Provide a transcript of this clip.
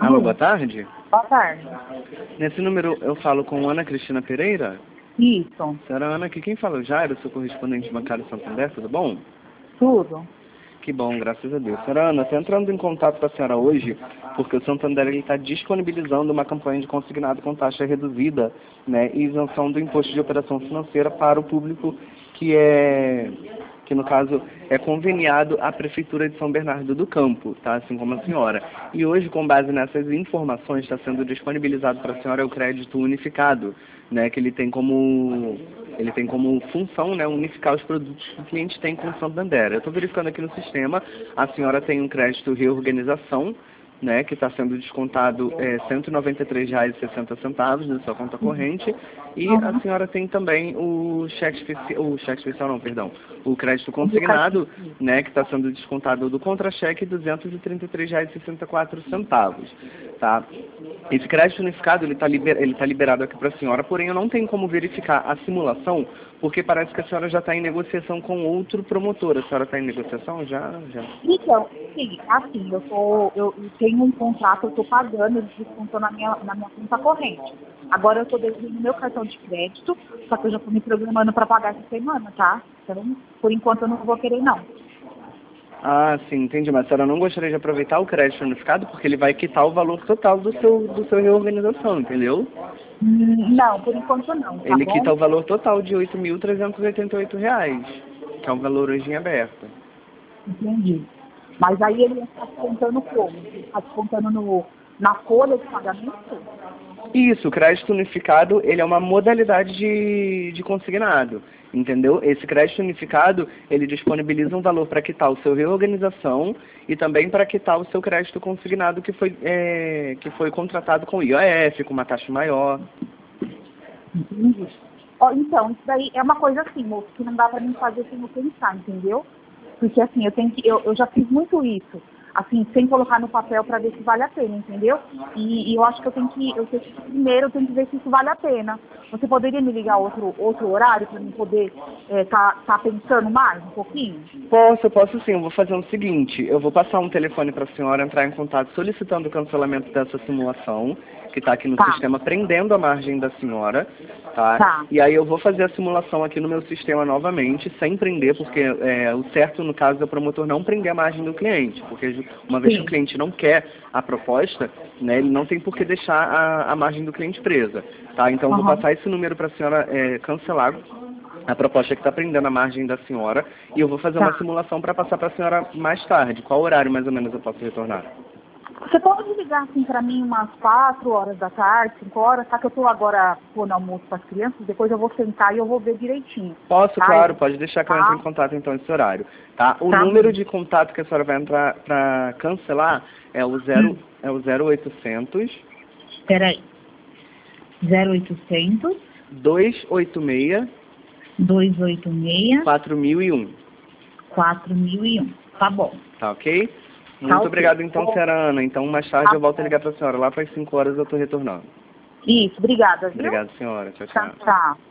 Alô, boa tarde. Boa tarde. Nesse número eu falo com Ana Cristina Pereira? Isso. Senhora Ana, aqui quem fala é o Jairo, sou correspondente bancário Santander, tudo bom? Tudo. Que bom, graças a Deus. Senhora Ana, estou entrando em contato com a senhora hoje porque o Santander está disponibilizando uma campanha de consignado com taxa reduzida, né, e isenção do imposto de operação financeira para o público que no caso é conveniado à Prefeitura de São Bernardo do Campo, tá? Assim como a senhora. E hoje, com base nessas informações, está sendo disponibilizado para a senhora o crédito unificado, né, que ele tem como função, né, unificar os produtos que o cliente tem com o Santander. Eu estou verificando aqui no sistema, a senhora tem um crédito reorganização, né, que está sendo descontado R$ 193,60 da sua conta corrente, e a senhora tem também o o crédito consignado, né, que está sendo descontado do contra-cheque R$ 233,64, tá? Esse crédito unificado ele tá liberado aqui para a senhora, porém eu não tenho como verificar a simulação, porque parece que a senhora já está em negociação com outro promotor. A senhora está em negociação já? Então, sim, assim, eu tenho um contrato, eu estou pagando, eles descontam na minha conta corrente. Agora eu estou devendo meu cartão de crédito, só que eu já estou me programando para pagar essa semana, tá? Então, por enquanto eu não vou querer não. Ah, sim, entendi. Mas a senhora não gostaria de aproveitar o crédito unificado porque ele vai quitar o valor total do seu reorganização, entendeu? Não, por enquanto não, tá Ele bom? quita o valor total de R$ 8.388, que é o valor hoje em aberto. Entendi. Mas aí ele está descontando como? Ele está descontando na folha de pagamento? Isso, o crédito unificado, ele é uma modalidade de consignado, entendeu? Esse crédito unificado, ele disponibiliza um valor para quitar o seu reorganização e também para quitar o seu crédito consignado que foi contratado com IOF, com uma taxa maior. Entendi. Ó, então, isso daí é uma coisa assim, moço, que não dá para mim fazer sem eu pensar, entendeu? Porque assim, eu já fiz muito isso, assim, sem colocar no papel para ver se vale a pena, entendeu? E eu acho que primeiro eu tenho que ver se isso vale a pena. Você poderia me ligar outro horário para mim poder tá pensando mais um pouquinho? Posso sim. Eu vou fazer o seguinte, eu vou passar um telefone para a senhora entrar em contato solicitando o cancelamento dessa simulação, que está aqui no sistema, prendendo a margem da senhora, tá? E aí eu vou fazer a simulação aqui no meu sistema novamente, sem prender, porque o certo, no caso, é o promotor não prender a margem do cliente, porque uma vez que o cliente não quer a proposta, né, ele não tem por que deixar a margem do cliente presa, tá? Então eu vou passar esse número para a senhora cancelar a proposta que está prendendo a margem da senhora, e eu vou fazer uma simulação para passar para a senhora mais tarde. Qual horário mais ou menos eu posso retornar? Você pode ligar assim para mim umas 4 horas da tarde, 5 horas, tá? Que eu estou agora pondo almoço para as crianças, depois eu vou sentar e eu vou ver direitinho. Posso, claro, pode deixar que eu entre em contato então esse horário, tá? O número de contato que a senhora vai entrar para cancelar é o 0800... Peraí. 0800... 286... 286... 4001. 4001. Tá bom. Tá ok? Muito obrigado então, senhora Ana. Então mais tarde eu volto a ligar para a senhora. Lá para as 5 horas eu estou retornando. Isso, obrigada, viu? Obrigado, senhora. Tchau, tchau. Tchau.